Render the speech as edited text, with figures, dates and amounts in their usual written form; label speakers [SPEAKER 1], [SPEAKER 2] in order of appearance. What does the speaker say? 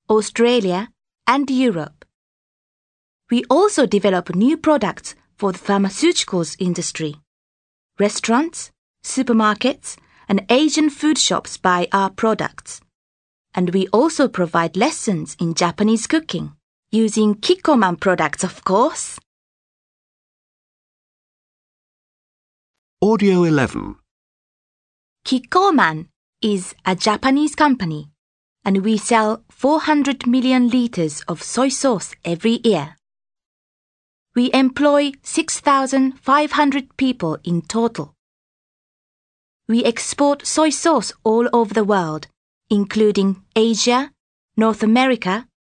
[SPEAKER 1] Australia, and Europe. We also develop new products for the pharmaceuticals industry. Restaurants, supermarkets, and Asian food shops buy our products. And we also provide lessons in Japanese cooking, using Kikkoman products, of course.
[SPEAKER 2] Audio 11.
[SPEAKER 1] Kikkoman is a Japanese company, and we sell 400 million liters of soy sauce every year. We employ 6,500 people in total. We export soy sauce all over the world, including Asia, North America,